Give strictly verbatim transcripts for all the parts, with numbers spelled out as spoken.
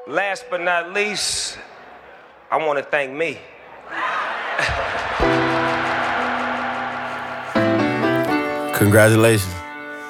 Last but not least, I want to thank me. Congratulations.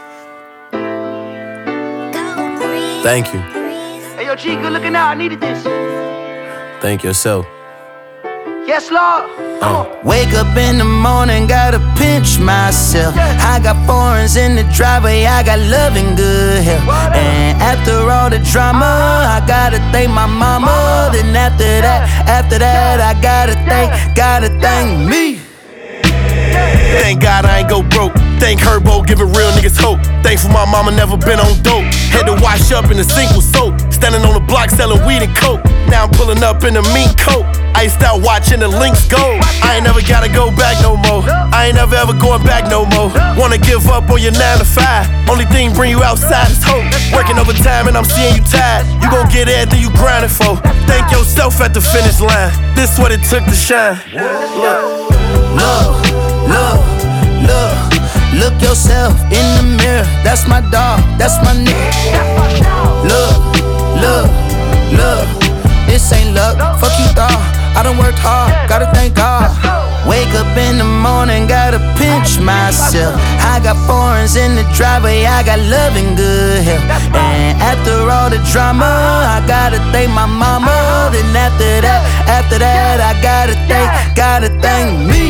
Thank you. Hey, yo, G, good looking out. I needed this. Thank yourself. Yes, Lord. Uh. Wake up in the morning, gotta pinch myself. I got foreigns in the driveway, I got love and good health. And after all the drama, I gotta thank my mama. Then after that, after that, I gotta thank, gotta thank me. Thank God I ain't go broke. Thank Herbo giving real niggas hope. Thankful my mama never been on dope. Had to wash up in a sink with soap. Standing on the block selling weed and coke. Now I'm pulling up in a mink coat. Iced out watching the links go. I ain't never gotta go back no more. I ain't never ever going back no more. Wanna give up on your nine to five. Only thing bring you outside is hope. Working overtime and I'm seeing you tired. You gon' get everything you grinding for. Thank yourself at the finish line. This what it took to shine. Look, look, look, look. Look yourself in the mirror. That's my dog, that's my nigga. Look, look, look. This ain't luck, fuck you thought. I done worked hard, gotta thank God. Wake up in the morning, gotta pinch myself. I got foreigns in the driveway, I got love and good health. And after all the drama, I gotta thank my mama. Then after that, after that, I gotta thank, gotta thank me.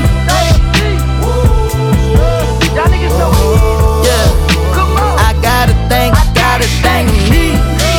Yeah, I gotta thank, gotta thank me.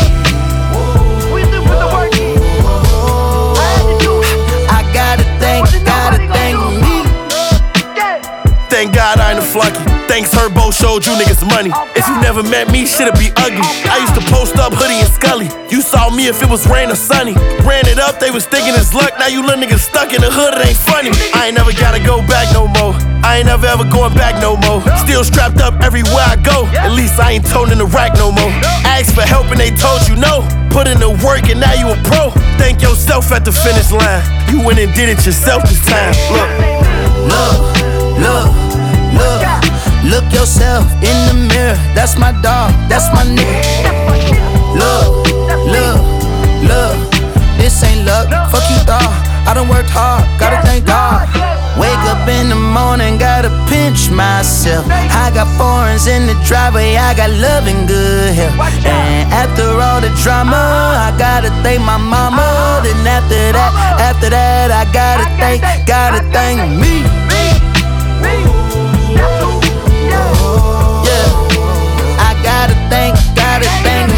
Thank God I ain't a flunky. Thanks Herbo showed you niggas money. If you never met me, shit'd be ugly. I used to post up Hoodie and Scully. You saw me if it was rain or sunny. Ran it up, they was thinking it's luck. Now you little niggas stuck in the hood, it ain't funny. I ain't never gotta go back no more. I ain't never ever going back no more. Still strapped up everywhere I go. At least I ain't toting the rack no more. Asked for help and they told you no. Put in the work and now you a pro. Thank yourself at the finish line. You went and did it yourself this time. Look, look, look. Look, look yourself in the mirror. That's my dog, that's my nigga. Look, look, look. This ain't luck, fuck you thought. I done worked hard, gotta thank God. Wake up in the morning, gotta pinch myself. I got foreigns in the driveway, I got love and good health. And after all the drama, I gotta thank my mama. Then after that, after that, I gotta thank, gotta thank me. Yeah, I gotta thank, gotta thank